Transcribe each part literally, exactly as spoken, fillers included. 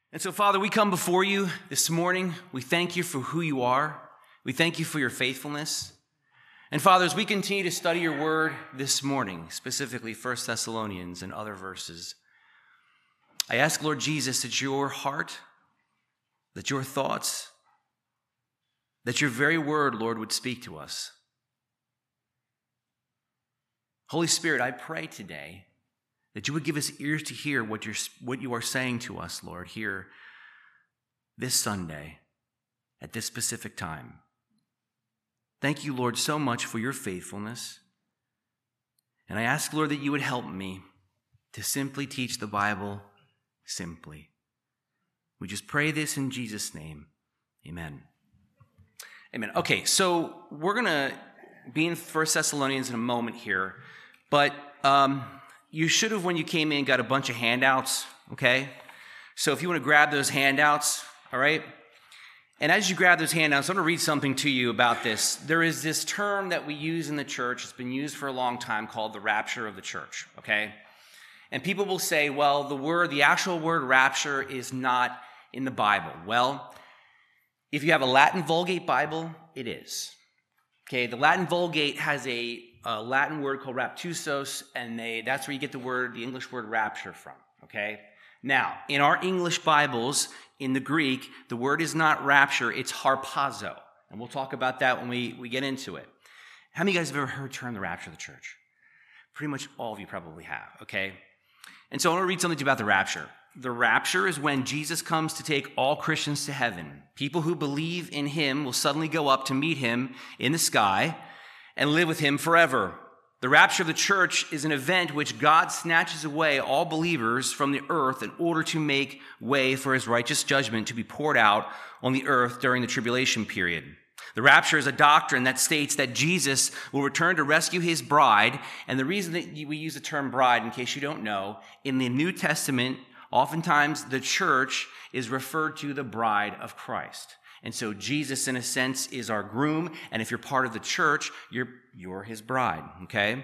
And so, Father, we come before you this morning. We thank you for who you are. We thank you for your faithfulness. And Father, as we continue to study your word this morning, specifically First Thessalonians and other verses, I ask, Lord Jesus, that your heart, that your thoughts, that your very word, Lord, would speak to us. Holy Spirit, I pray today that you would give us ears to hear what you're, what you are saying to us, Lord, here this Sunday at this specific time. Thank you, Lord, so much for your faithfulness. And I ask, Lord, that you would help me to simply teach the Bible simply. We just pray this in Jesus' name. Amen. Amen. Okay, so we're going to be in First Thessalonians in a moment here, but um, you should have, when you came in, got a bunch of handouts, okay? So if you want to grab those handouts, all right? And as you grab those handouts, I'm going to read something to you about this. There is this term that we use in the church. It's been used for a long time called the rapture of the church, okay? And people will say, well, the word, the actual word rapture is not in the Bible. Well, if you have a Latin Vulgate Bible, it is. Okay, the Latin Vulgate has a, a Latin word called raptusos, and they, that's where you get the word, the English word rapture from, okay? Now, in our English Bibles, in the Greek, the word is not rapture, it's harpazo. And we'll talk about that when we, we get into it. How many of you guys have ever heard the term the rapture of the church? Pretty much all of you probably have, okay? And so I want to read something to you about the rapture. The rapture is when Jesus comes to take all Christians to heaven. People who believe in him will suddenly go up to meet him in the sky and live with him forever. The rapture of the church is an event which God snatches away all believers from the earth in order to make way for his righteous judgment to be poured out on the earth during the tribulation period. The rapture is a doctrine that states that Jesus will return to rescue his bride. And the reason that we use the term bride, in case you don't know, in the New Testament, oftentimes the church is referred to the bride of Christ. And so Jesus, in a sense, is our groom. And if you're part of the church, you're, you're his bride, okay?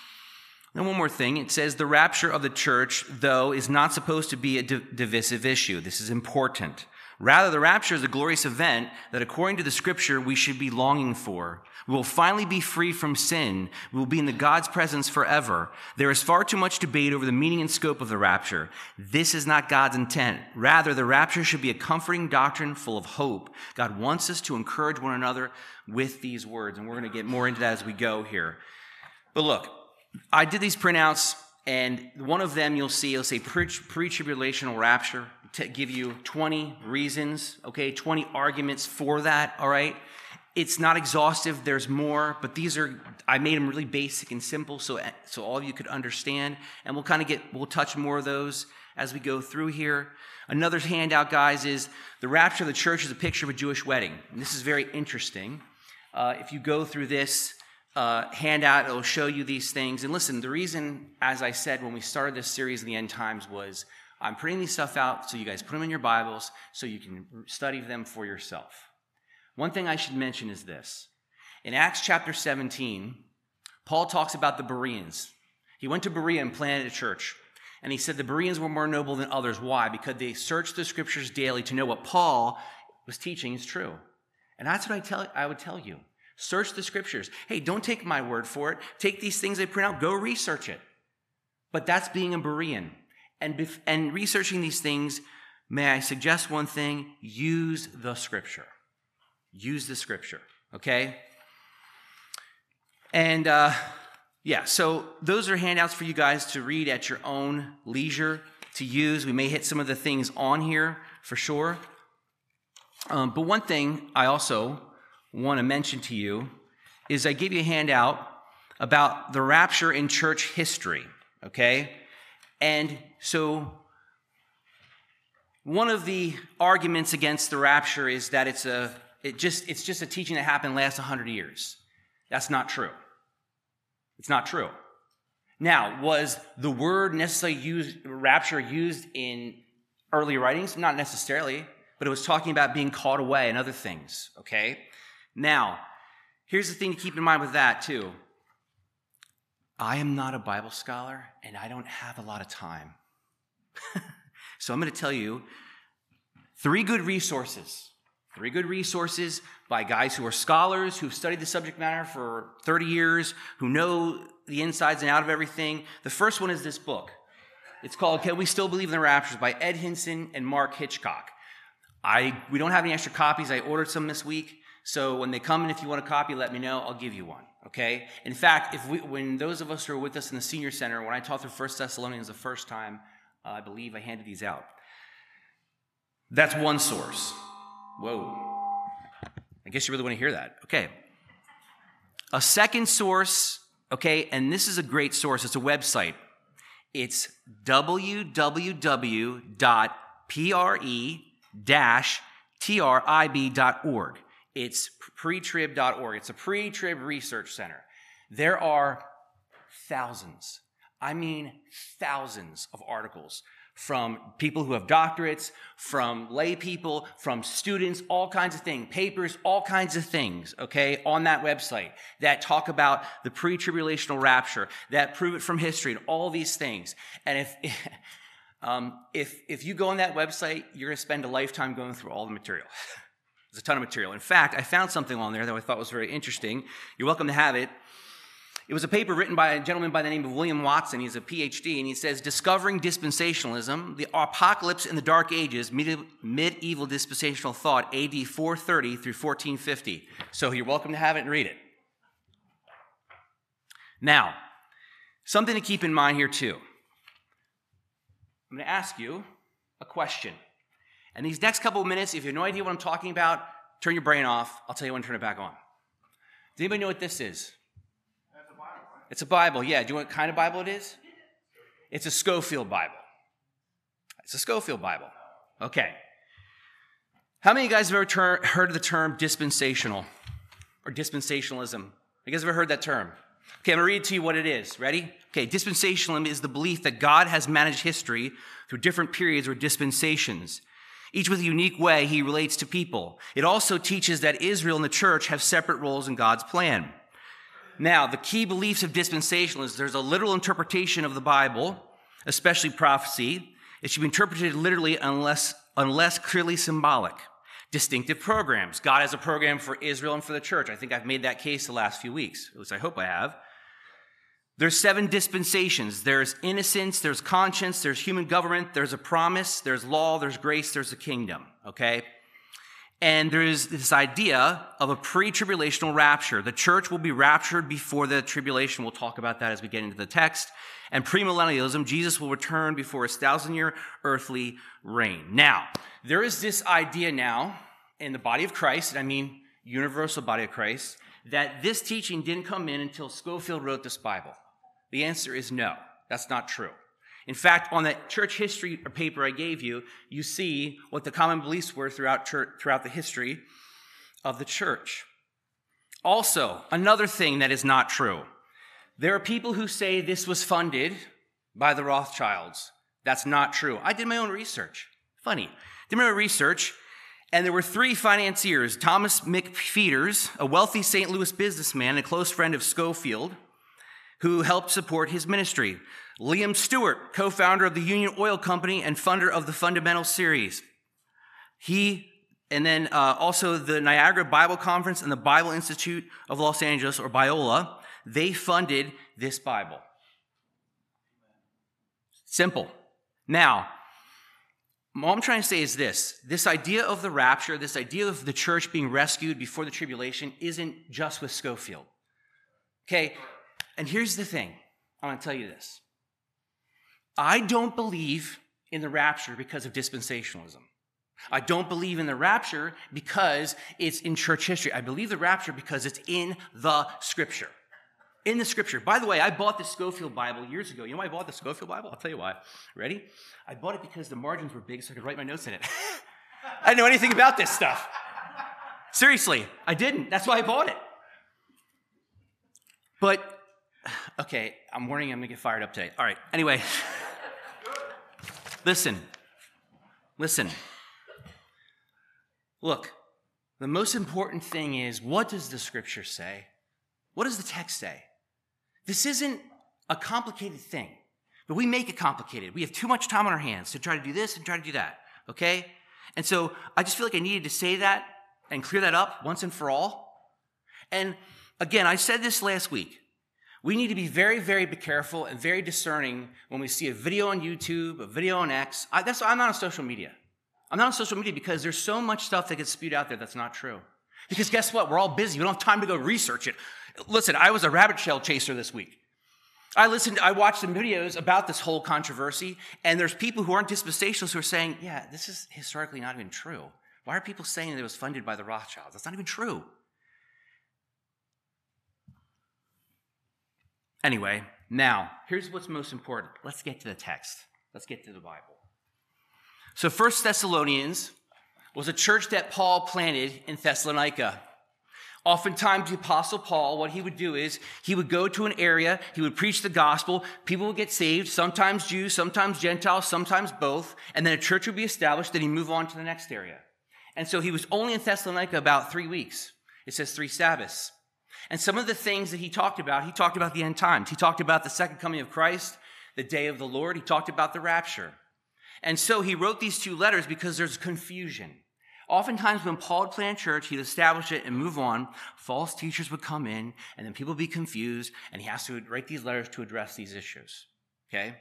And one more thing. It says the rapture of the church, though, is not supposed to be a div- divisive issue. This is important. Rather, the rapture is a glorious event that, according to the scripture, we should be longing for. We will finally be free from sin. We will be in the God's presence forever. There is far too much debate over the meaning and scope of the rapture. This is not God's intent. Rather, the rapture should be a comforting doctrine full of hope. God wants us to encourage one another with these words, and we're going to get more into that as we go here. But look, I did these printouts, and one of them you'll see, it'll say pre- pre-tribulational rapture. To give you twenty reasons, okay, twenty arguments for that, all right? It's not exhaustive, there's more, but these are, I made them really basic and simple so, so all of you could understand, and we'll kind of get, we'll touch more of those as we go through here. Another handout, guys, is the rapture of the church is a picture of a Jewish wedding. And this is very interesting. Uh, if you go through this uh, handout, it'll show you these things. And listen, the reason, as I said, when we started this series in the end times was I'm printing these stuff out so you guys put them in your Bibles so you can study them for yourself. One thing I should mention is this. In Acts chapter seventeen, Paul talks about the Bereans. He went to Berea and planted a church. And he said the Bereans were more noble than others. Why? Because they searched the scriptures daily to know what Paul was teaching is true. And that's what I tell I would tell you. Search the scriptures. Hey, don't take my word for it. Take these things I print out. Go research it. But that's being a Berean. And, bef- and researching these things, may I suggest one thing? Use the scripture. Use the scripture, okay? And, uh, yeah, so those are handouts for you guys to read at your own leisure, to use. We may hit some of the things on here for sure. Um, but one thing I also want to mention to you is I gave you a handout about the rapture in church history, okay? And so one of the arguments against the rapture is that it's a it just it's just a teaching that happened last one hundred years. That's not true. It's not true. Now, was the word necessarily used, rapture used in early writings? Not necessarily, but it was talking about being caught away and other things, okay? Now, here's the thing to keep in mind with that too. I am not a Bible scholar, and I don't have a lot of time. So I'm going to tell you, Three good resources. Three good resources by guys who are scholars, who've studied the subject matter for thirty years, who know the insides and out of everything. The first one is this book. It's called Can We Still Believe in the Rapture by Ed Hinson and Mark Hitchcock. I We don't have any extra copies. I ordered some this week. So when they come in, if you want a copy, let me know. I'll give you one, okay? In fact, if we, when those of us who are with us in the senior center, when I taught through First Thessalonians the first time, uh, I believe I handed these out. That's one source. Whoa. I guess you really want to hear that. Okay. A second source, okay, and this is a great source. It's a website. It's w w w dot pre dash trib dot org. It's pre-trib dot org. It's a pre-trib research center. There are thousands, I mean thousands of articles from people who have doctorates, from lay people, from students, all kinds of things, papers, all kinds of things, okay, on that website that talk about the pre-tribulational rapture, that prove it from history, and all these things. And if um, if if you go on that website, you're going to spend a lifetime going through all the material. There's a ton of material. In fact, I found something on there that I thought was very interesting. You're welcome to have it. It was a paper written by a gentleman by the name of William Watson. He's a P H D, and he says, Discovering Dispensationalism, the Apocalypse in the Dark Ages, Medieval Dispensational Thought, A D four thirty through fourteen fifty. So you're welcome to have it and read it. Now, something to keep in mind here too. I'm going to ask you a question. And these next couple of minutes, if you have no idea what I'm talking about, turn your brain off. I'll tell you when to turn it back on. Does anybody know what this is? It's a Bible, yeah. Do you know what kind of Bible it is? It's a Scofield Bible. It's a Scofield Bible. Okay. How many of you guys have ever ter- heard of the term dispensational or dispensationalism? You guys ever heard that term? Okay, I'm going to read to you what it is. Ready? Okay, dispensationalism is the belief that God has managed history through different periods or dispensations, each with a unique way he relates to people. It also teaches that Israel and the church have separate roles in God's plan. Now, the key beliefs of dispensationalism, there's a literal interpretation of the Bible, especially prophecy. It should be interpreted literally unless, unless clearly symbolic. Distinctive programs. God has a program for Israel and for the church. I think I've made that case the last few weeks. At least I hope I have. There's seven dispensations. There's innocence, there's conscience, there's human government, there's a promise, there's law, there's grace, there's a kingdom, okay? And there's this idea of a pre-tribulational rapture. The church will be raptured before the tribulation. We'll talk about that as we get into the text. And premillennialism, Jesus will return before his thousand-year earthly reign. Now, there is this idea now in the body of Christ, and I mean universal body of Christ, that this teaching didn't come in until Scofield wrote this Bible. The answer is no, that's not true. In fact, on that church history paper I gave you, you see what the common beliefs were throughout church, throughout the history of the church. Also, another thing that is not true. There are people who say this was funded by the Rothschilds. That's not true. I did my own research. Funny. Did my own research, and there were three financiers. Thomas McPheeters, a wealthy Saint Louis businessman, a close friend of Scofield, who helped support his ministry. Liam Stewart, co-founder of the Union Oil Company and funder of the Fundamental series. He, and then uh, also the Niagara Bible Conference and the Bible Institute of Los Angeles, or Biola, they funded this Bible. Simple. Now, what I'm trying to say is this. This idea of the rapture, this idea of the church being rescued before the tribulation isn't just with Scofield. Okay, and here's the thing. I'm going to tell you this. I don't believe in the rapture because of dispensationalism. I don't believe in the rapture because it's in church history. I believe the rapture because it's in the Scripture. In the Scripture. By the way, I bought the Scofield Bible years ago. You know why I bought the Scofield Bible? I'll tell you why. Ready? I bought it because the margins were big so I could write my notes in it. I didn't know anything about this stuff. Seriously, I didn't. That's why I bought it. But, okay, I'm warning I'm going to get fired up today. All right, anyway. Listen. Listen. Look, the most important thing is, what does the Scripture say? What does the text say? This isn't a complicated thing, but we make it complicated. We have too much time on our hands to try to do this and try to do that, okay? And so I just feel like I needed to say that and clear that up once and for all. And again, I said this last week. We need to be very, very careful and very discerning when we see a video on YouTube, a video on X. I, that's, I'm not on social media. I'm not on social media because there's so much stuff that gets spewed out there that's not true. Because guess what? We're all busy. We don't have time to go research it. Listen, I was a rabbit trail chaser this week. I listened, I watched some videos about this whole controversy, and there's people who aren't dispensationalists who are saying, yeah, this is historically not even true. Why are people saying that it was funded by the Rothschilds? That's not even true. Anyway, now, here's what's most important. Let's get to the text. Let's get to the Bible. So First Thessalonians was a church that Paul planted in Thessalonica. Oftentimes, the Apostle Paul, what he would do is he would go to an area, he would preach the gospel, people would get saved, sometimes Jews, sometimes Gentiles, sometimes both, and then a church would be established, then he'd move on to the next area. And so he was only in Thessalonica about three weeks. It says three Sabbaths. And some of the things that he talked about, he talked about the end times. He talked about the second coming of Christ, the day of the Lord. He talked about the rapture. And so he wrote these two letters because there's confusion. Oftentimes when Paul would plant church, he'd establish it and move on. False teachers would come in, and then people would be confused, and he has to write these letters to address these issues. Okay?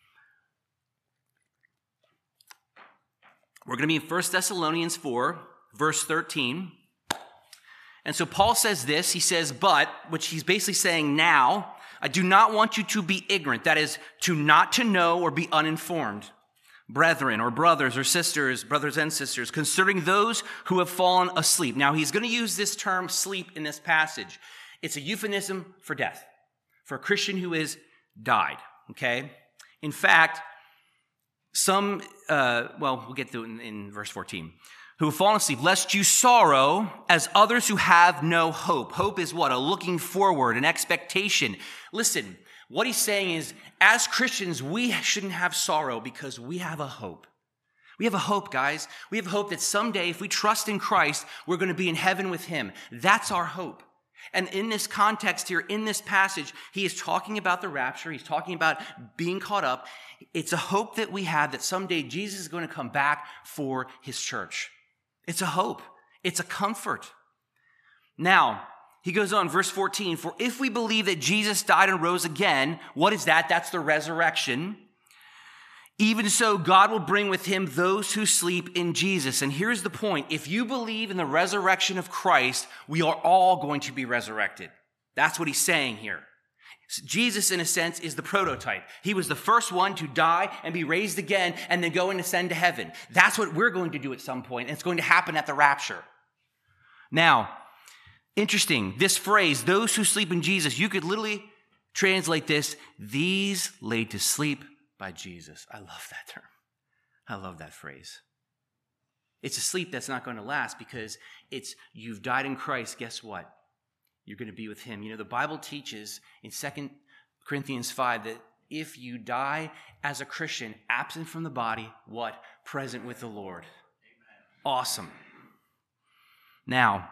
We're going to be in First Thessalonians four, verse thirteen. And so Paul says this, he says, but, which he's basically saying now, I do not want you to be ignorant. That is, to not to know or be uninformed. Brethren or brothers or sisters, brothers and sisters, concerning those who have fallen asleep. Now, he's going to use this term sleep in this passage. It's a euphemism for death, for a Christian who has died, okay? In fact, some, uh, well, we'll get to it in, in verse fourteen. Who have fallen asleep, lest you sorrow as others who have no hope. Hope is what? A looking forward, an expectation. Listen, what he's saying is, as Christians, we shouldn't have sorrow because we have a hope. We have a hope, guys. We have a hope that someday, if we trust in Christ, we're going to be in heaven with him. That's our hope. And in this context here, in this passage, he is talking about the rapture. He's talking about being caught up. It's a hope that we have that someday Jesus is going to come back for his church. It's a hope. It's a comfort. Now, he goes on, verse fourteen, for if we believe that Jesus died and rose again, what is that? That's the resurrection. Even so, God will bring with him those who sleep in Jesus. And here's the point. If you believe in the resurrection of Christ, we are all going to be resurrected. That's what he's saying here. Jesus, in a sense, is the prototype. He was the first one to die and be raised again and then go and ascend to heaven. That's what we're going to do at some point, and it's going to happen at the rapture. Now, interesting, this phrase, those who sleep in Jesus, you could literally translate this, these laid to sleep by Jesus. I love that term. I love that phrase. It's a sleep that's not going to last because it's, you've died in Christ, guess what? You're going to be with him. You know, the Bible teaches in Second Corinthians five that if you die as a Christian, absent from the body, what? Present with the Lord. Amen. Awesome. Now,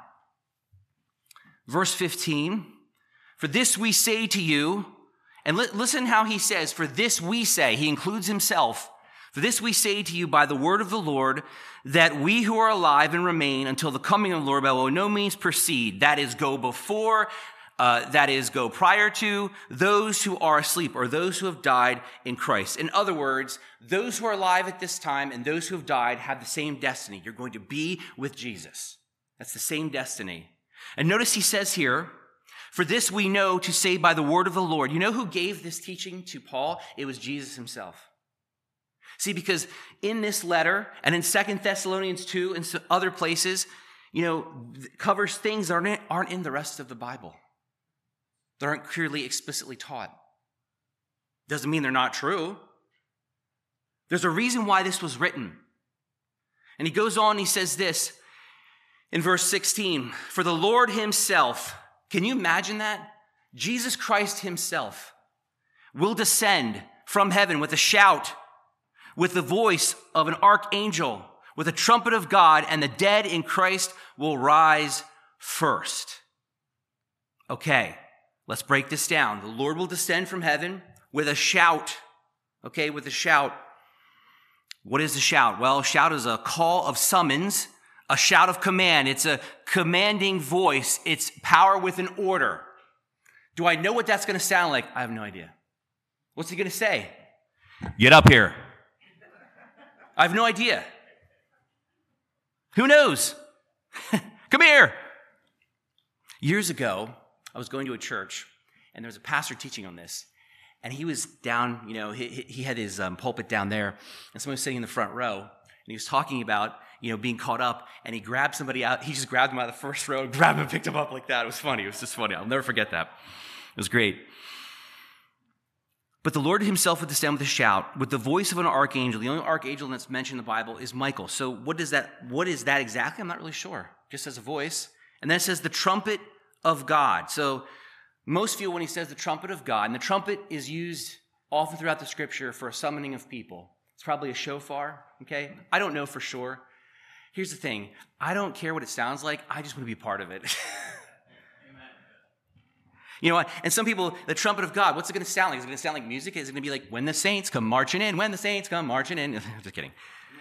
verse fifteen, for this we say to you, and li- listen how he says, for this we say, he includes himself, for this we say to you by the word of the Lord, that we who are alive and remain until the coming of the Lord will by no means precede, that is, go before, uh, that is, go prior to those who are asleep or those who have died in Christ. In other words, those who are alive at this time and those who have died have the same destiny. You're going to be with Jesus. That's the same destiny. And notice he says here, for this we know to say by the word of the Lord. You know who gave this teaching to Paul? It was Jesus himself. See, because in this letter and in Second Thessalonians two and some other places, you know, covers things that aren't, aren't in the rest of the Bible. They aren't clearly, explicitly taught. Doesn't mean they're not true. There's a reason why this was written. And he goes on, he says this in verse sixteen, for the Lord himself, can you imagine that? Jesus Christ himself will descend from heaven with a shout, with the voice of an archangel, with a trumpet of God, and the dead in Christ will rise first. Okay, let's break this down. The Lord will descend from heaven with a shout, okay, with a shout. What is a shout? Well, shout is a call of summons, a shout of command. It's a commanding voice. It's power with an order. Do I know what that's going to sound like? I have no idea. What's he going to say? Get up here. I have no idea. Who knows? Come here. Years ago, I was going to a church, and there was a pastor teaching on this. And he was down, you know, he, he had his um, pulpit down there, and someone was sitting in the front row, and he was talking about, you know, being caught up, and he grabbed somebody out. He just grabbed him out of the first row, grabbed him and picked him up like that. It was funny. It was just funny. I'll never forget that. It was great. But the Lord himself would descend with a shout, with the voice of an archangel. The only archangel that's mentioned in the Bible is Michael. So what does that, what is that exactly? I'm not really sure. Just as a voice. And then it says the trumpet of God. So most feel when he says the trumpet of God, and the trumpet is used often throughout the scripture for a summoning of people. It's probably a shofar, okay? I don't know for sure. Here's the thing. I don't care what it sounds like. I just want to be part of it. You know what? And some people, the trumpet of God, what's it going to sound like? Is it going to sound like music? Is it going to be like, when the saints come marching in, when the saints come marching in? Just kidding.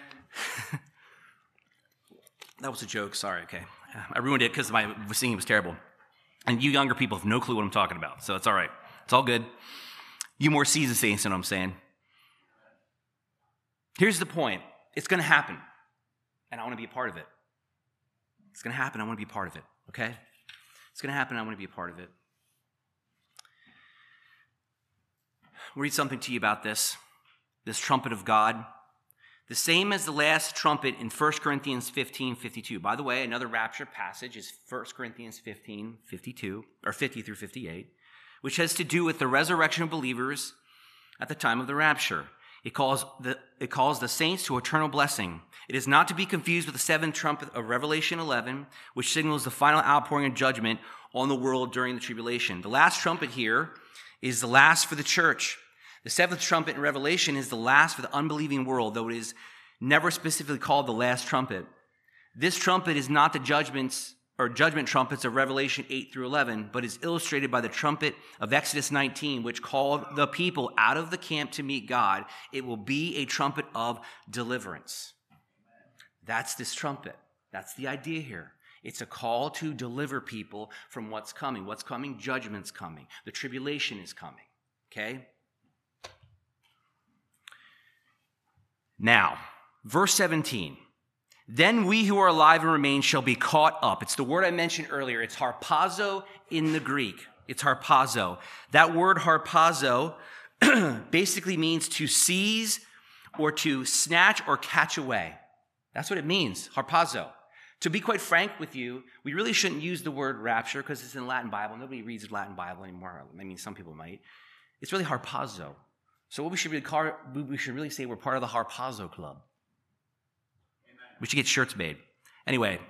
That was a joke. Sorry, okay. I ruined it because my singing was terrible. And you younger people have no clue what I'm talking about, so it's all right. It's all good. You more seasoned saints know what I'm saying. Here's the point. It's going to happen, and I want to be a part of it. It's going to happen. I want to be a part of it, okay? It's going to happen. I want to be a part of it. I'll read something to you about this, this trumpet of God. The same as the last trumpet in First Corinthians fifteen fifty-two. By the way, another rapture passage is First Corinthians fifteen fifty-two, or fifty through fifty-eight, which has to do with the resurrection of believers at the time of the rapture. It calls the, it calls the saints to eternal blessing. It is not to be confused with the seventh trumpet of Revelation eleven, which signals the final outpouring of judgment on the world during the tribulation. The last trumpet here is the last for the church. The seventh trumpet in Revelation is the last for the unbelieving world, though it is never specifically called the last trumpet. This trumpet is not the judgments or judgment trumpets of Revelation eight through eleven, but is illustrated by the trumpet of Exodus nineteen, which called the people out of the camp to meet God. It will be a trumpet of deliverance. That's this trumpet. That's the idea here. It's a call to deliver people from what's coming. What's coming? Judgment's coming. The tribulation is coming. Okay? Now, verse seventeen. Then we who are alive and remain shall be caught up. It's the word I mentioned earlier. It's harpazo in the Greek. It's harpazo. That word harpazo basically means to seize or to snatch or catch away. That's what it means, harpazo. To be quite frank with you, we really shouldn't use the word rapture because it's in the Latin Bible. Nobody reads the Latin Bible anymore. I mean, some people might. It's really harpazo. So what we should really call, we should really say we're part of the harpazo club. Amen. We should get shirts made. Anyway,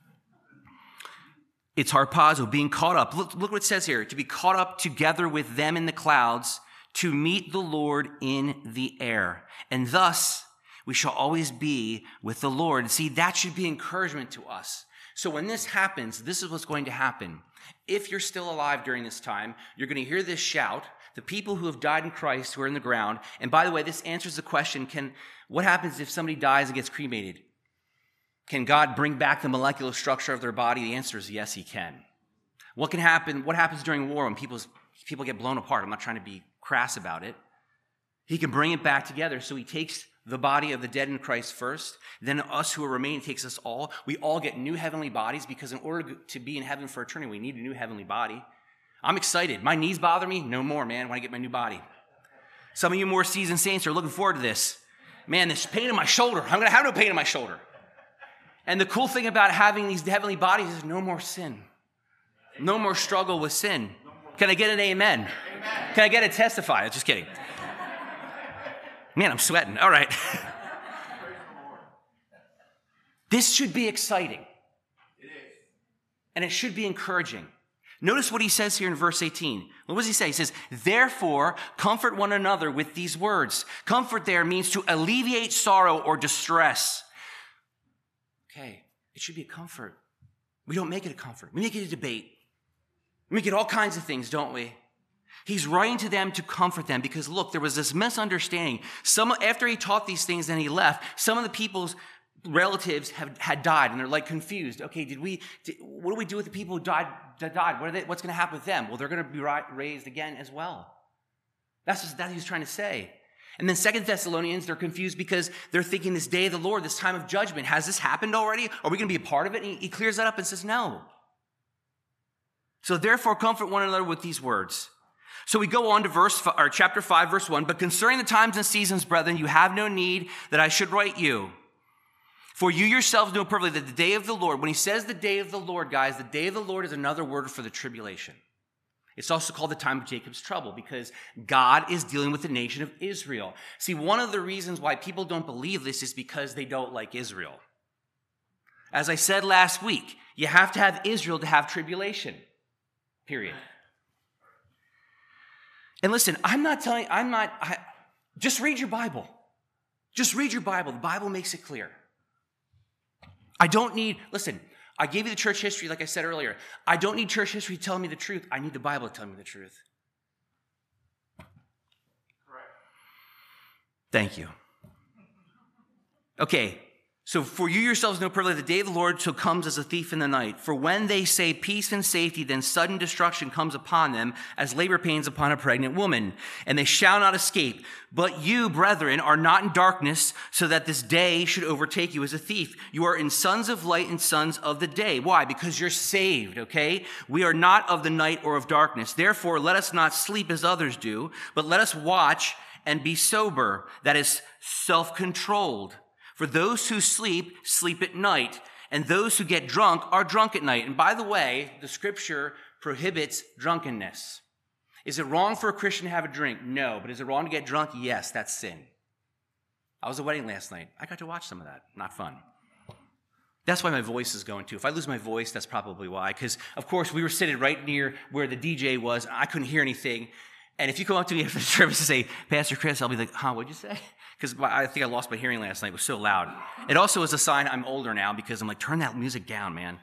it's harpazo, being caught up. Look, look what it says here. To be caught up together with them in the clouds to meet the Lord in the air. And thus, we shall always be with the Lord. See, that should be encouragement to us. So when this happens, this is what's going to happen. If you're still alive during this time, you're going to hear this shout. The people who have died in Christ who are in the ground. And by the way, this answers the question, can what happens if somebody dies and gets cremated? Can God bring back the molecular structure of their body? The answer is yes, he can. What can happen? What happens during war when people's, people get blown apart? I'm not trying to be crass about it. He can bring it back together. So he takes the body of the dead in Christ first. Then us who are remaining takes us all. We all get new heavenly bodies because in order to be in heaven for eternity, we need a new heavenly body. I'm excited. My knees bother me? No more, man, when I get my new body. Some of you more seasoned saints are looking forward to this. Man, this pain in my shoulder. I'm going to have no pain in my shoulder. And the cool thing about having these heavenly bodies is no more sin. No more struggle with sin. Can I get an amen? Amen. Can I get a testify? I'm just kidding. Man, I'm sweating. All right. This should be exciting. It is. And it should be encouraging. Notice what he says here in verse eighteen. What does he say? He says, therefore, comfort one another with these words. Comfort there means to alleviate sorrow or distress. Okay, it should be a comfort. We don't make it a comfort. We make it a debate. We make it all kinds of things, don't we? He's writing to them to comfort them because, look, there was this misunderstanding. Some, after he taught these things and he left, some of the people's relatives have, had died, and they're like confused. Okay, did we? Did, what do we do with the people who died? That died? What are they, what's going to happen with them? Well, they're going to be raised again as well. That's just, that's what he's trying to say. And then Second Thessalonians, they're confused because they're thinking this day of the Lord, this time of judgment, has this happened already? Are we going to be a part of it? And he, he clears that up and says, no. So therefore, comfort one another with these words. So we go on to verse or chapter five, verse one. But concerning the times and seasons, brethren, you have no need that I should write you. For you yourselves know perfectly that the day of the Lord, when he says the day of the Lord, guys, the day of the Lord is another word for the tribulation. It's also called the time of Jacob's trouble because God is dealing with the nation of Israel. See, one of the reasons why people don't believe this is because they don't like Israel. As I said last week, you have to have Israel to have tribulation, period. And listen, I'm not telling, I'm not, I, just read your Bible. Just read your Bible. The Bible makes it clear. I don't need, listen, I gave you the church history, like I said earlier. I don't need church history telling me the truth. I need the Bible to tell me the truth. Correct. Thank you. Okay. So for you yourselves know perfectly the day of the Lord so comes as a thief in the night. For when they say peace and safety, then sudden destruction comes upon them as labor pains upon a pregnant woman, and they shall not escape. But you, brethren, are not in darkness, so that this day should overtake you as a thief. You are in sons of light and sons of the day. Why? Because you're saved, okay? We are not of the night or of darkness. Therefore, let us not sleep as others do, but let us watch and be sober, that is, self-controlled. For those who sleep, sleep at night, and those who get drunk are drunk at night. And by the way, the scripture prohibits drunkenness. Is it wrong for a Christian to have a drink? No. But is it wrong to get drunk? Yes, that's sin. I was at a wedding last night. I got to watch some of that. Not fun. That's why my voice is going too. If I lose my voice, that's probably why. Because, of course, we were sitting right near where the D J was. I couldn't hear anything. And if you come up to me after the service and say, Pastor Chris, I'll be like, huh, what'd you say? Because I think I lost my hearing last night. It was so loud. It also is a sign I'm older now because I'm like, turn that music down, man.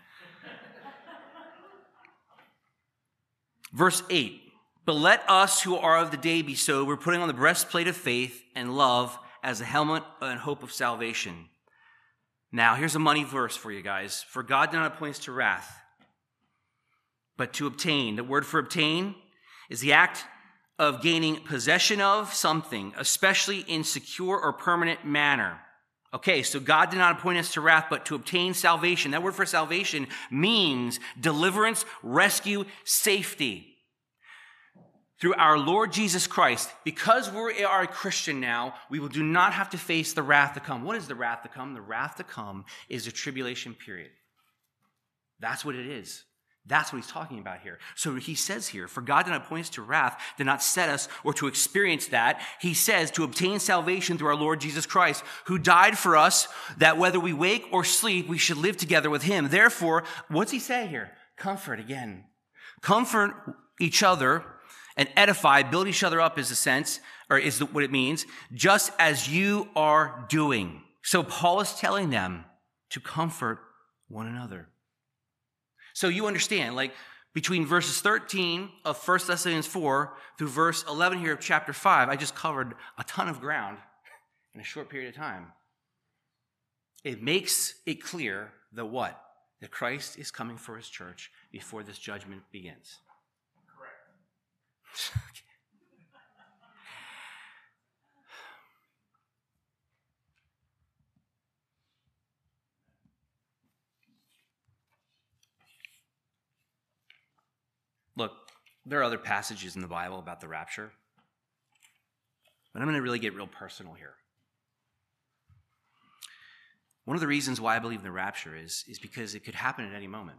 Verse eight, but let us who are of the day be sober, putting on the breastplate of faith and love as a helmet and hope of salvation. Now, here's a money verse for you guys. For God did not appoint us to wrath, but to obtain. The word for obtain is the act of gaining possession of something, especially in secure or permanent manner. Okay, so God did not appoint us to wrath, but to obtain salvation. That word for salvation means deliverance, rescue, safety. Through our Lord Jesus Christ, because we are a Christian now, we will do not have to face the wrath to come. What is the wrath to come? The wrath to come is a tribulation period. That's what it is. That's what he's talking about here. So he says here, for God did not appoint us to wrath, did not set us or to experience that. He says to obtain salvation through our Lord Jesus Christ, who died for us, that whether we wake or sleep, we should live together with him. Therefore, what's he say here? Comfort again. Comfort each other and edify, build each other up is the sense, or is what it means, just as you are doing. So Paul is telling them to comfort one another. So you understand, like between verses thirteen of First Thessalonians four through verse eleven here of chapter five, I just covered a ton of ground in a short period of time. It makes it clear that what? That Christ is coming for his church before this judgment begins. Correct. Look, there are other passages in the Bible about the rapture, but I'm going to really get real personal here. One of the reasons why I believe in the rapture is, is because it could happen at any moment.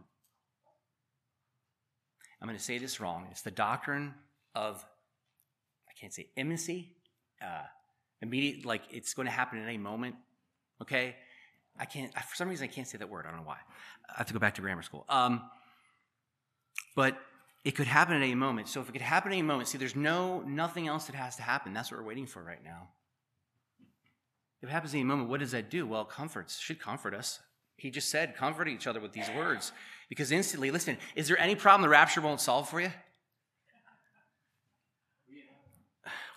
I'm going to say this wrong. It's the doctrine of, I can't say imminency, uh, immediate, like it's going to happen at any moment, okay? I can't, for some reason I can't say that word. I don't know why. I have to go back to grammar school. Um, but it could happen at any moment. So if it could happen at any moment, see, there's no nothing else that has to happen. That's what we're waiting for right now. If it happens at any moment, what does that do? Well, it comforts, should comfort us. He just said, comfort each other with these words. Because instantly, listen, is there any problem the rapture won't solve for you?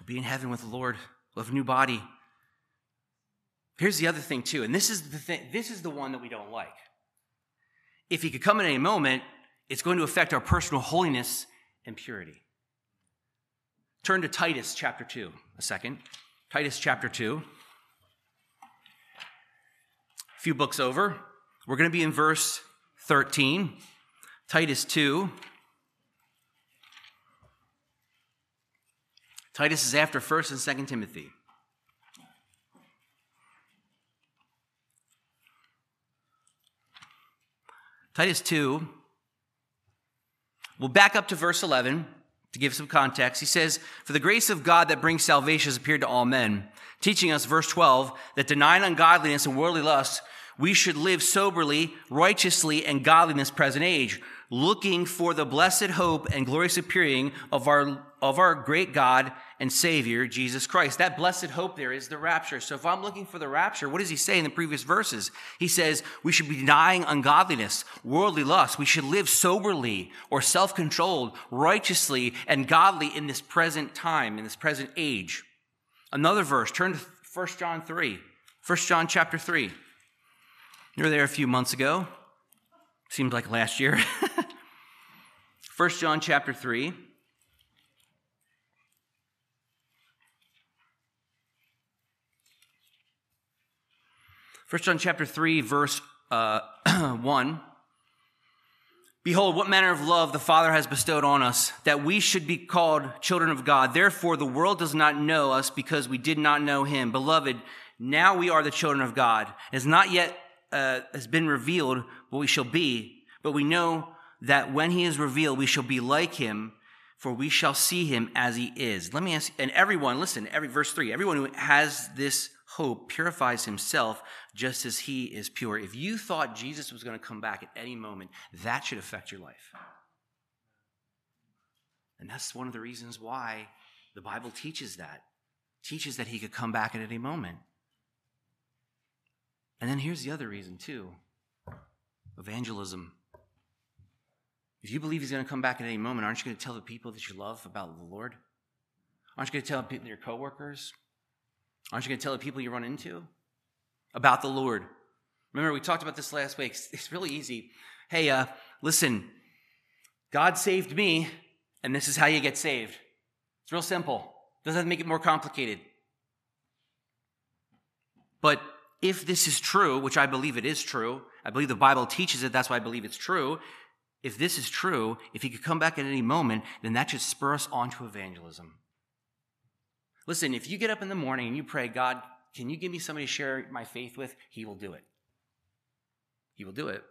be in heaven with the Lord. We'll have a new body. Here's the other thing too, and this is the thing, this is the one that we don't like. If he could come at any moment, it's going to affect our personal holiness and purity. Turn to Titus chapter two a second. Titus chapter two. A few books over. We're going to be in verse thirteen. Titus two. Titus is after First and Second Timothy. Titus two. We'll back up to verse eleven to give some context. He says, "For the grace of God that brings salvation has appeared to all men, teaching us," verse twelve, "that denying ungodliness and worldly lusts, we should live soberly, righteously, and godliness present age, looking for the blessed hope and glorious appearing of our of our great God and Savior, Jesus Christ." That blessed hope there is the rapture. So if I'm looking for the rapture, what does he say in the previous verses? He says we should be denying ungodliness, worldly lust. We should live soberly or self-controlled, righteously, and godly in this present time, in this present age. Another verse, turn to First John three. First John chapter three. You were there a few months ago. Seemed like last year. First John chapter three. First John chapter three, verse uh, one. "Behold, what manner of love the Father has bestowed on us, that we should be called children of God. Therefore, the world does not know us because we did not know him. Beloved, now we are the children of God. It has not yet uh, has been revealed what we shall be, but we know that when he is revealed, we shall be like him, for we shall see him as he is." Let me ask, and everyone, listen, every verse three, everyone who has this hope purifies himself just as he is pure. If you thought Jesus was going to come back at any moment, that should affect your life. And that's one of the reasons why the Bible teaches that. Teaches that he could come back at any moment. And then here's the other reason too. Evangelism. If you believe he's going to come back at any moment, aren't you going to tell the people that you love about the Lord? Aren't you going to tell your coworkers? Aren't you going to tell the people you run into about the Lord? Remember, we talked about this last week. It's really easy. Hey, uh, listen, God saved me, and this is how you get saved. It's real simple. Doesn't have to make it more complicated. But if this is true, which I believe it is true, I believe the Bible teaches it, that's why I believe it's true. If this is true, if he could come back at any moment, then that should spur us on to evangelism. Listen, if you get up in the morning and you pray, "God, can you give me somebody to share my faith with?" He will do it. He will do it.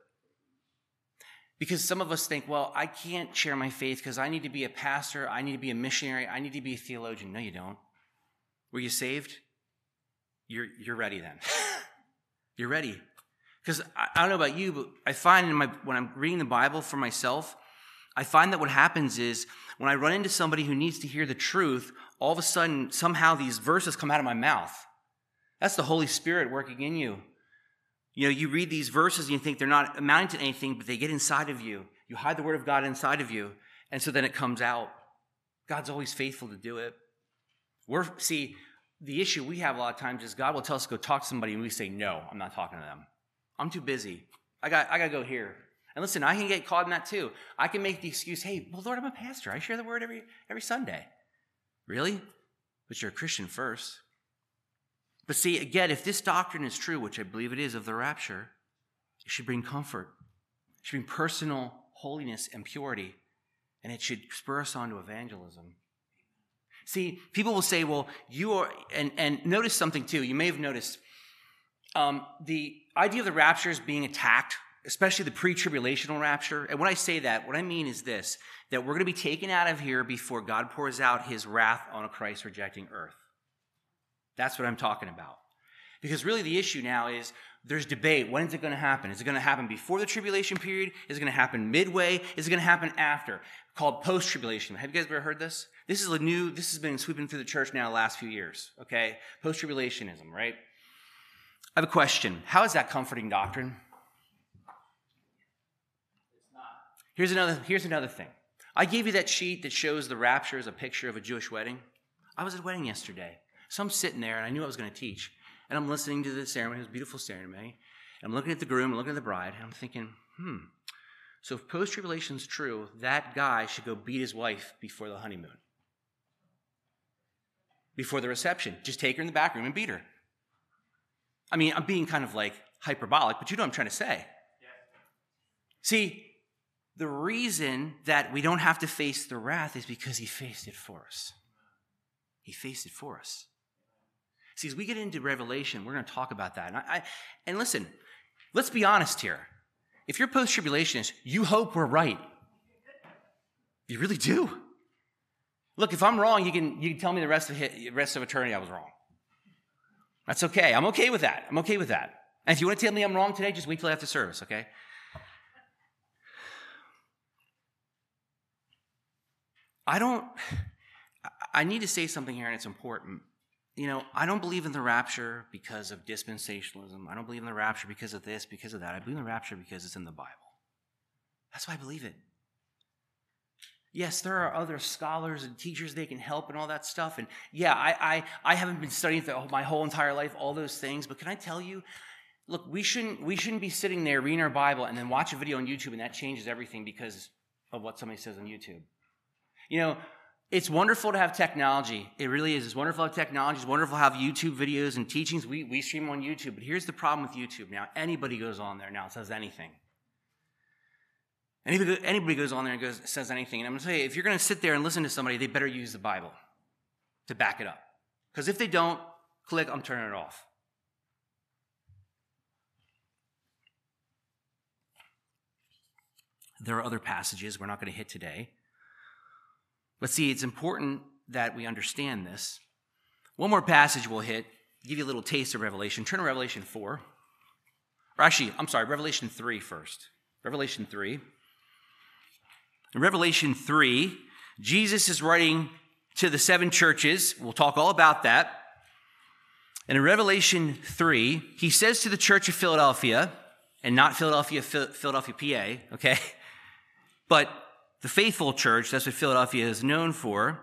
Because some of us think, well, I can't share my faith because I need to be a pastor, I need to be a missionary, I need to be a theologian. No, you don't. Were you saved? You're, you're ready then. You're ready. Because I, I don't know about you, but I find in my when I'm reading the Bible for myself, I find that what happens is when I run into somebody who needs to hear the truth, all of a sudden, somehow these verses come out of my mouth. That's the Holy Spirit working in you. You know, you read these verses and you think they're not amounting to anything, but they get inside of you. You hide the Word of God inside of you, and so then it comes out. God's always faithful to do it. We're see, the issue we have a lot of times is God will tell us to go talk to somebody, and we say, "No, I'm not talking to them. I'm too busy. I got, I got to go here." And listen, I can get caught in that too. I can make the excuse, "Hey, well, Lord, I'm a pastor. I share the Word every every Sunday." Really? But you're a Christian first. But see, again, if this doctrine is true, which I believe it is of the rapture, it should bring comfort. It should bring personal holiness and purity. And it should spur us on to evangelism. See, people will say, well, you are, and, and notice something too. You may have noticed um, the idea of the rapture is being attacked, especially the pre-tribulational rapture. And when I say that, what I mean is this, that we're going to be taken out of here before God pours out his wrath on a Christ-rejecting earth. That's what I'm talking about. Because really the issue now is there's debate. When is it going to happen? Is it going to happen before the tribulation period? Is it going to happen midway? Is it going to happen after? Called post-tribulation. Have you guys ever heard this? This is a new, this has been sweeping through the church now the last few years, okay? Post-tribulationism, right? I have a question. How is that comforting doctrine? It's not. Here's another, here's another thing. I gave you that sheet that shows the rapture as a picture of a Jewish wedding. I was at a wedding yesterday. So I'm sitting there, and I knew I was going to teach. And I'm listening to the ceremony. It was a beautiful ceremony. And I'm looking at the groom, I'm looking at the bride, and I'm thinking, hmm, so if post-tribulation is true, that guy should go beat his wife before the honeymoon. Before the reception. Just take her in the back room and beat her. I mean, I'm being kind of like hyperbolic, but you know what I'm trying to say. Yeah. See, the reason that we don't have to face the wrath is because he faced it for us. He faced it for us. See, as we get into Revelation, we're going to talk about that. And, I, I, and listen, let's be honest here. If you're post-tribulationist, you hope we're right. You really do. Look, if I'm wrong, you can, you can tell me the rest of, the rest of eternity I was wrong. That's okay. I'm okay with that. I'm okay with that. And if you want to tell me I'm wrong today, just wait till after service, okay? I don't, I need to say something here, and it's important. You know, I don't believe in the rapture because of dispensationalism. I don't believe in the rapture because of this, because of that. I believe in the rapture because it's in the Bible. That's why I believe it. Yes, there are other scholars and teachers they can help and all that stuff. And yeah, I I, I haven't been studying the, my whole entire life, all those things. But can I tell you, look, we shouldn't we shouldn't be sitting there reading our Bible and then watch a video on YouTube and that changes everything because of what somebody says on YouTube. You know, it's wonderful to have technology. It really is. It's wonderful to have technology. It's wonderful to have YouTube videos and teachings. We, we stream on YouTube. But here's the problem with YouTube now. Anybody goes on there now and says anything. Anybody, anybody goes on there and goes, says anything. And I'm going to tell you, if you're going to sit there and listen to somebody, they better use the Bible to back it up. Because if they don't, click, I'm turning it off. There are other passages we're not going to hit today. But see, it's important that we understand this. One more passage we'll hit, give you a little taste of Revelation. Turn to Revelation four. Or actually, I'm sorry, Revelation three first. Revelation three. In Revelation three, Jesus is writing to the seven churches. We'll talk all about that. And in Revelation three, he says to the church of Philadelphia, and not Philadelphia, Philadelphia, P A, okay? But the faithful church, that's what Philadelphia is known for.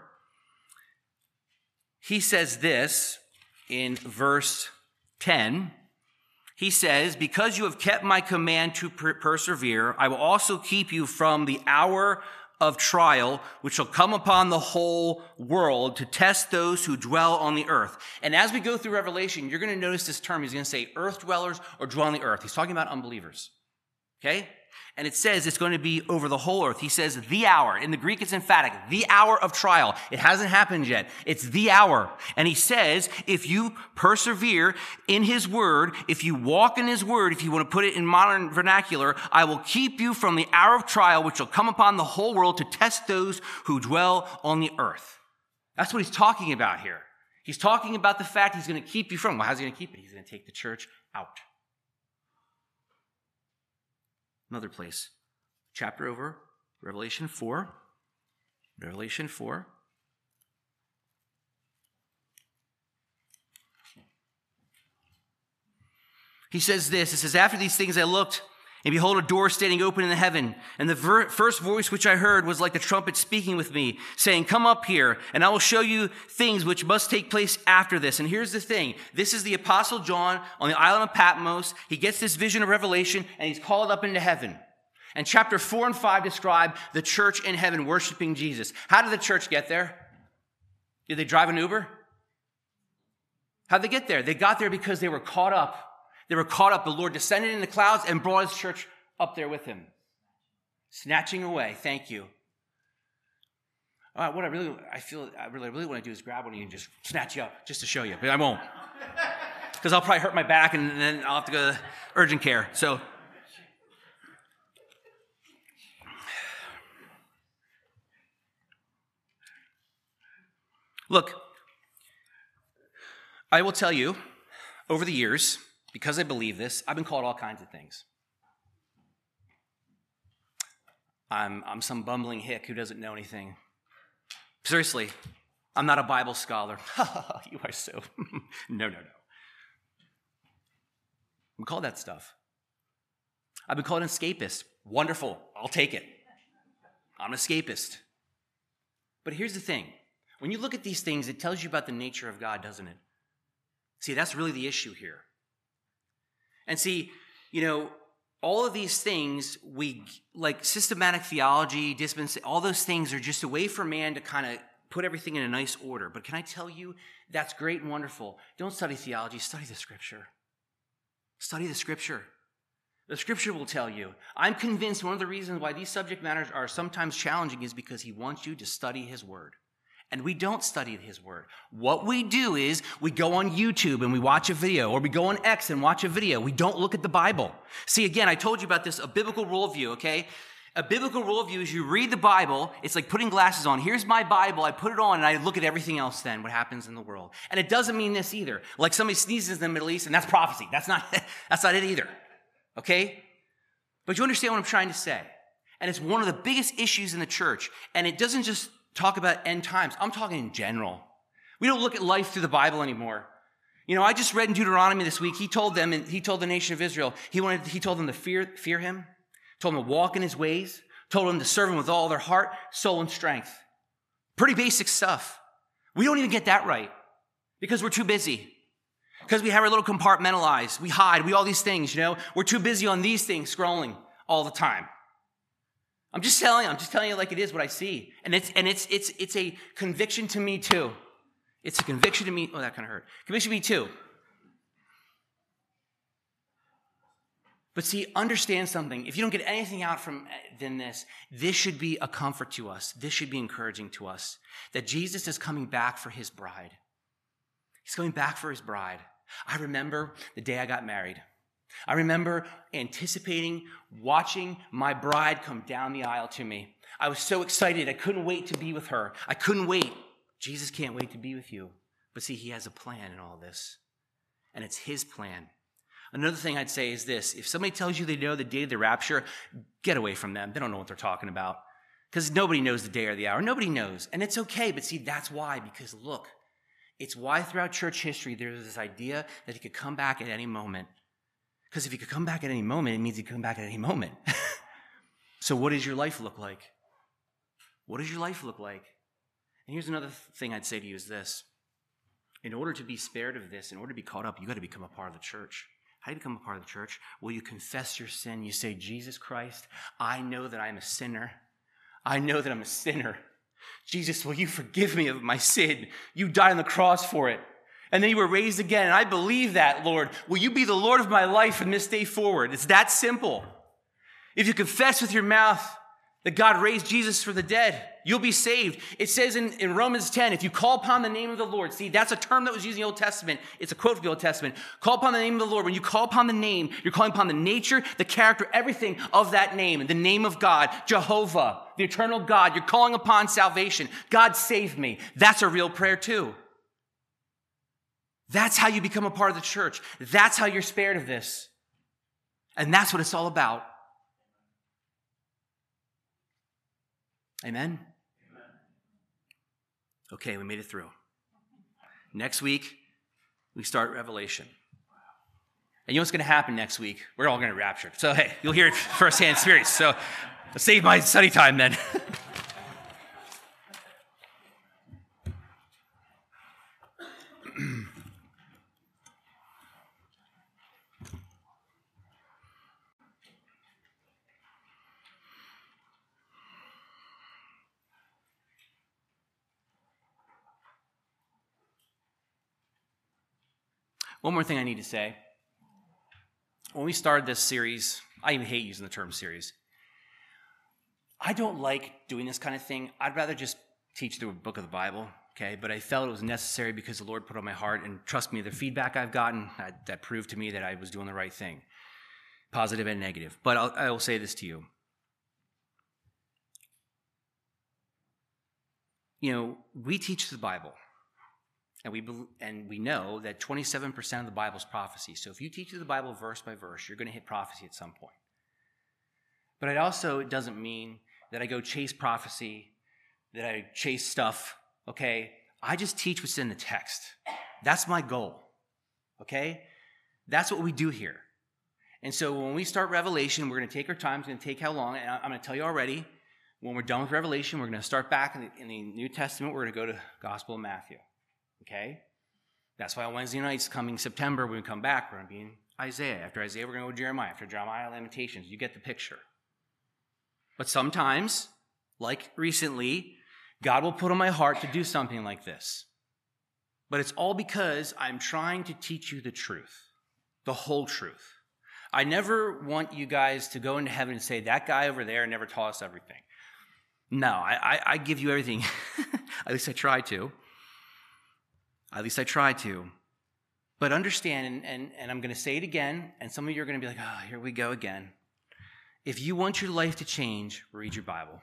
He says this in verse ten. He says, because you have kept my command to per- persevere, I will also keep you from the hour of trial, which shall come upon the whole world to test those who dwell on the earth. And as we go through Revelation, you're going to notice this term. He's going to say earth dwellers or dwell on the earth. He's talking about unbelievers. Okay? And it says it's going to be over the whole earth. He says the hour. In the Greek, it's emphatic. The hour of trial. It hasn't happened yet. It's the hour. And he says, if you persevere in his word, if you walk in his word, if you want to put it in modern vernacular, I will keep you from the hour of trial, which will come upon the whole world to test those who dwell on the earth. That's what he's talking about here. He's talking about the fact he's going to keep you from. Well, how's he going to keep it? He's going to take the church out. Another place, chapter over, Revelation four, Revelation four. He says this, it says, after these things I looked, and behold, a door standing open in the heaven. And the ver- first voice which I heard was like the trumpet speaking with me, saying, come up here, and I will show you things which must take place after this. And here's the thing. This is the Apostle John on the island of Patmos. He gets this vision of Revelation, and he's called up into heaven. And chapter four and five describe the church in heaven worshiping Jesus. How did the church get there? Did they drive an Uber? How'd they get there? They got there because they were caught up. They were caught up. The Lord descended in the clouds and brought his church up there with him. Snatching away. Thank you. All right, what I really, I feel, I really, really want to do is grab one of you and just snatch you up, just to show you. But I won't. Because I'll probably hurt my back and then I'll have to go to urgent care. So, look, I will tell you, over the years, because I believe this, I've been called all kinds of things. I'm, I'm some bumbling hick who doesn't know anything. Seriously, I'm not a Bible scholar. You are so. no, no, no. I'm called that stuff. I've been called an escapist. Wonderful. I'll take it. I'm an escapist. But here's the thing. When you look at these things, it tells you about the nature of God, doesn't it? See, that's really the issue here. And see, you know, all of these things, we like systematic theology, dispensation, all those things are just a way for man to kind of put everything in a nice order. But can I tell you, that's great and wonderful. Don't study theology, study the Scripture. Study the Scripture. The Scripture will tell you. I'm convinced one of the reasons why these subject matters are sometimes challenging is because he wants you to study his word. And we don't study his word. What we do is we go on YouTube and we watch a video, or we go on X and watch a video. We don't look at the Bible. See, again, I told you about this, a biblical worldview, okay? A biblical worldview is you read the Bible, it's like putting glasses on. Here's my Bible, I put it on, and I look at everything else then, what happens in the world. And it doesn't mean this either. Like somebody sneezes in the Middle East, and that's prophecy. That's not, that's not it either, okay? But you understand what I'm trying to say. And it's one of the biggest issues in the church. And it doesn't just talk about end times. I'm talking in general. We don't look at life through the Bible anymore. You know, I just read in Deuteronomy this week, he told them, and he told the nation of Israel, he wanted, he told them to fear, fear him, told them to walk in his ways, told them to serve him with all their heart, soul, and strength. Pretty basic stuff. We don't even get that right because we're too busy. Because we have our little compartmentalized. We hide. We all these things, you know. We're too busy on these things, scrolling all the time. I'm just telling you, I'm just telling you like it is what I see. And it's and it's it's it's a conviction to me too. It's a conviction to me. Oh, that kind of hurt. Conviction to me too. But see, understand something. If you don't get anything out from than this, this should be a comfort to us. This should be encouraging to us. That Jesus is coming back for his bride. He's coming back for his bride. I remember the day I got married. I remember anticipating, watching my bride come down the aisle to me. I was so excited. I couldn't wait to be with her. I couldn't wait. Jesus can't wait to be with you. But see, he has a plan in all this. And it's his plan. Another thing I'd say is this. If somebody tells you they know the day of the rapture, get away from them. They don't know what they're talking about. Because nobody knows the day or the hour. Nobody knows. And it's okay. But see, that's why. Because look, it's why throughout church history there's this idea that he could come back at any moment. Because if he could come back at any moment, it means he could come back at any moment. So what does your life look like? What does your life look like? And here's another thing I'd say to you is this. In order to be spared of this, in order to be caught up, you got to become a part of the church. How do you become a part of the church? Well, you confess your sin. You say, Jesus Christ, I know that I'm a sinner. I know that I'm a sinner. Jesus, will you forgive me of my sin? You died on the cross for it. And then you were raised again. And I believe that, Lord. Will you be the Lord of my life from this day forward? It's that simple. If you confess with your mouth that God raised Jesus from the dead, you'll be saved. It says in, in Romans ten, if you call upon the name of the Lord, see, that's a term that was used in the Old Testament. It's a quote from the Old Testament. Call upon the name of the Lord. When you call upon the name, you're calling upon the nature, the character, everything of that name, the name of God, Jehovah, the eternal God. You're calling upon salvation. God, save me. That's a real prayer too. That's how you become a part of the church. That's how you're spared of this. And that's what it's all about. Amen? Amen. Okay, we made it through. Next week, we start Revelation. And you know what's going to happen next week? We're all going to be raptured. So, hey, you'll hear it firsthand experience. So, I'll save my study time then. One more thing I need to say. When we started this series, I even hate using the term series. I don't like doing this kind of thing. I'd rather just teach through a book of the Bible, okay? But I felt it was necessary because the Lord put it on my heart, and trust me, the feedback I've gotten, that, that proved to me that I was doing the right thing, positive and negative. But I'll, I will say this to you. You know, we teach the Bible. And we and we know that twenty-seven percent of the Bible is prophecy. So if you teach the Bible verse by verse, you're going to hit prophecy at some point. But it also it doesn't mean that I go chase prophecy, that I chase stuff, okay? I just teach what's in the text. That's my goal, okay? That's what we do here. And so when we start Revelation, we're going to take our time. It's going to take how long? And I'm going to tell you already, When we're done with Revelation, we're going to start back in the, in the New Testament. We're going to go to Gospel of Matthew. Okay? That's why on Wednesday nights coming September, when we come back, we're going to be in Isaiah. After Isaiah, we're going to go to Jeremiah. After Jeremiah, Lamentations. You get the picture. But sometimes, like recently, God will put on my heart to do something like this. But it's all because I'm trying to teach you the truth, the whole truth. I never want you guys to go into heaven and say, that guy over there never taught us everything. No, I, I, I give you everything. At least I try to. At least I try to. But understand, and, and, and I'm going to say it again, and some of you are going to be like, oh, here we go again. If you want your life to change, read your Bible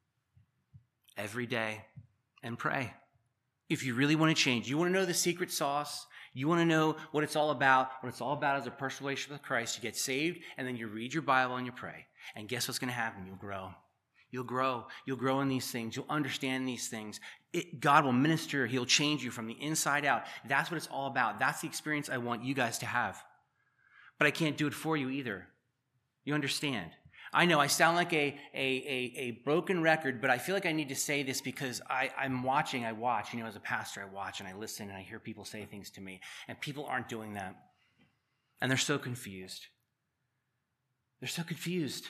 every day and pray. If you really want to change, you want to know the secret sauce, you want to know what it's all about, what it's all about is a personal relationship with Christ, you get saved, and then you read your Bible and you pray. And guess what's going to happen? You'll grow. You'll grow. You'll grow in these things. You'll understand these things. It, God will minister. He'll change you from the inside out. That's what it's all about. That's the experience I want you guys to have. But I can't do it for you either. You understand? I know I sound like a, a, a, a broken record, but I feel like I need to say this because I, I'm watching, I watch. You know, as a pastor, I watch and I listen and I hear people say things to me. And people aren't doing that. And they're so confused. They're so confused.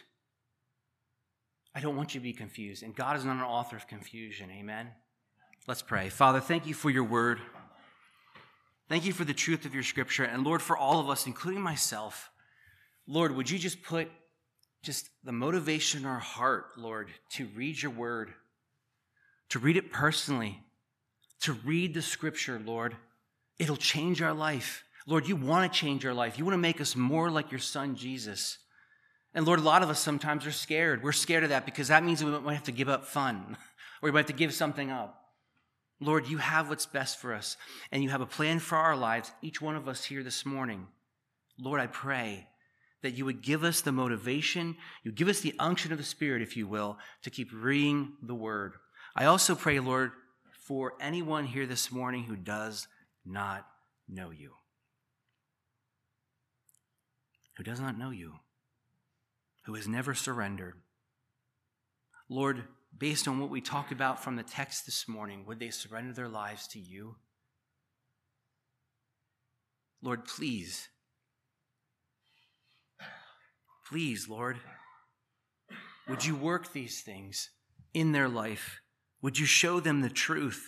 I don't want you to be confused. And God is not an author of confusion. Amen? Let's pray. Father, thank you for your word. Thank you for the truth of your scripture. And Lord, for all of us, including myself, Lord, would you just put just the motivation in our heart, Lord, to read your word, to read it personally, to read the scripture, Lord. It'll change our life. Lord, you want to change our life. You want to make us more like your son, Jesus. And Lord, a lot of us sometimes are scared. We're scared of that because that means we might have to give up fun or we might have to give something up. Lord, you have what's best for us and you have a plan for our lives, each one of us here this morning. Lord, I pray that you would give us the motivation, you give us the unction of the Spirit, if you will, to keep reading the word. I also pray, Lord, for anyone here this morning who does not know you, who does not know you, who has never surrendered. Lord, based on what we talked about from the text this morning, would they surrender their lives to you? Lord, please, please, Lord, would you work these things in their life? Would you show them the truth?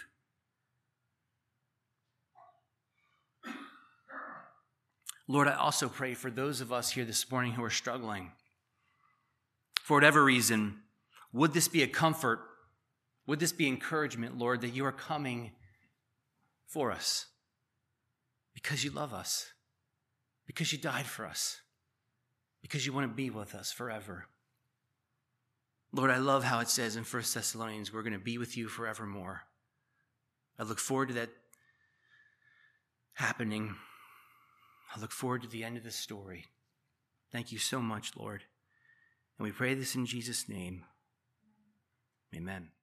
Lord, I also pray for those of us here this morning who are struggling. For whatever reason, would this be a comfort? Would this be encouragement, Lord, that you are coming for us because you love us, because you died for us, because you want to be with us forever. Lord, I love how it says in First Thessalonians, we're going to be with you forevermore. I look forward to that happening. I look forward to the end of the story. Thank you so much, Lord. And we pray this in Jesus' name. Amen.